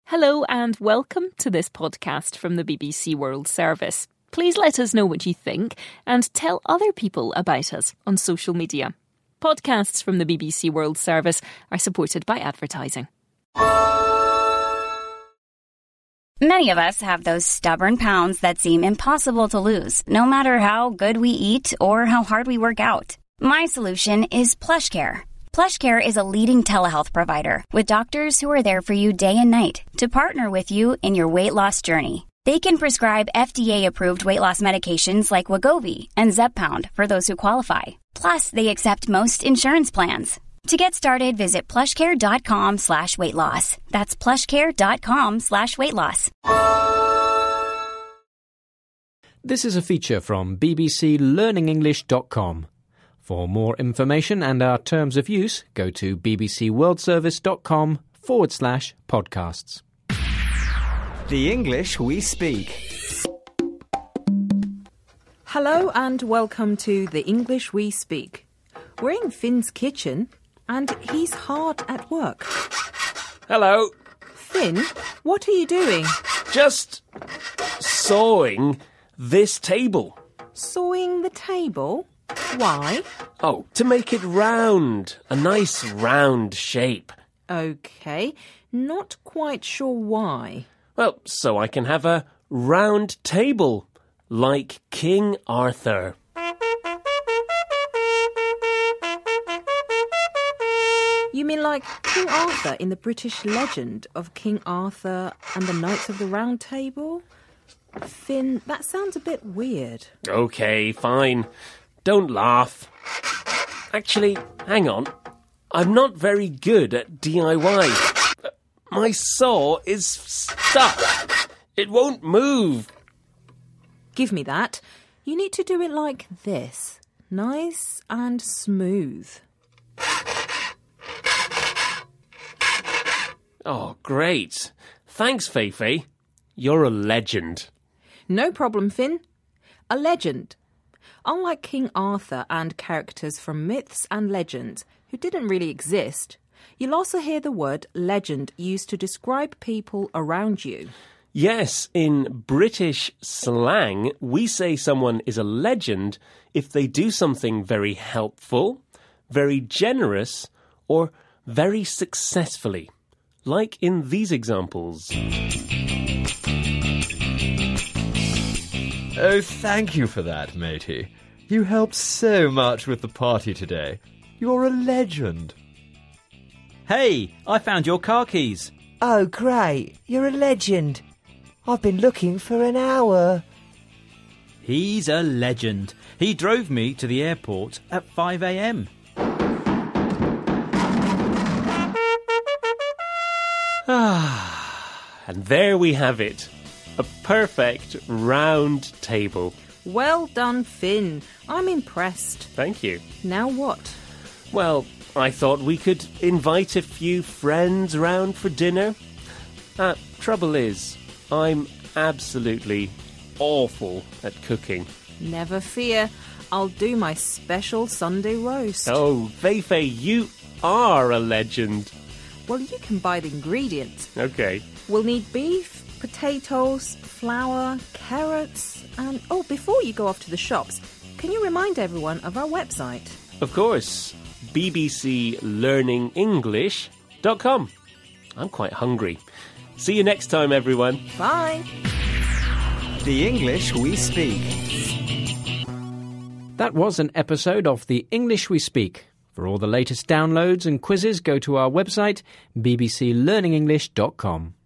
Hello and welcome to this podcast from the BBC World Service. Please let us know what you think and tell other people about us on social media. Podcasts from the BBC World Service are supported by advertising. Many of us have those stubborn pounds that seem impossible to lose, no matter how good we eat or how hard we work out. My solution is PlushCare. PlushCare is a leading telehealth provider with doctors who are there for you day and night to partner with you in your weight loss journey. They can prescribe FDA-approved weight loss medications like Wegovy and Zepbound for those who qualify. Plus, they accept most insurance plans. To get started, visit plushcare.com/weightloss. That's plushcare.com/weightloss. This is a feature from bbclearningenglish.com. For more information and our terms of use, go to bbcworldservice.com/podcasts. The English we speak. Hello and welcome to The English We Speak. We're in Finn's kitchen and he's hard at work. Hello. Finn, what are you doing? Just sawing this table. Sawing the table? Why? Oh, to make it round. A nice round shape. Okay, not quite sure why. Well, so I can have a round table, like King Arthur. You mean like King Arthur in the British legend of King Arthur and the Knights of the Round Table? Finn, that sounds a bit weird. Okay, fine. Don't laugh. Actually, hang on. I'm not very good at DIY. My saw is stuck. It won't move. Give me that. You need to do it like this. Nice and smooth. Oh, great. Thanks, Feifei. You're a legend. No problem, Finn. A legend. Unlike King Arthur and characters from myths and legends who didn't really exist, you'll also hear the word legend used to describe people around you. Yes, in British slang, we say someone is a legend if they do something very helpful, very generous, or very successfully. Like in these examples. Oh, thank you for that, matey. You helped so much with the party today. You're a legend. Hey, I found your car keys. Oh, great. You're a legend. I've been looking for an hour. He's a legend. He drove me to the airport at 5 a.m. And there we have it. A perfect round table. Well done, Finn. I'm impressed. Thank you. Now what? Well, I thought we could invite a few friends round for dinner. Trouble is, I'm absolutely awful at cooking. Never fear. I'll do my special Sunday roast. Oh, Feifei, you are a legend. Well, you can buy the ingredients. Okay. We'll need beef, potatoes, flour, carrots, and... Oh, before you go off to the shops, can you remind everyone of our website? Of course, bbclearningenglish.com. I'm quite hungry. See you next time, everyone. Bye. The English we speak. That was an episode of The English We Speak. For all the latest downloads and quizzes, go to our website, bbclearningenglish.com.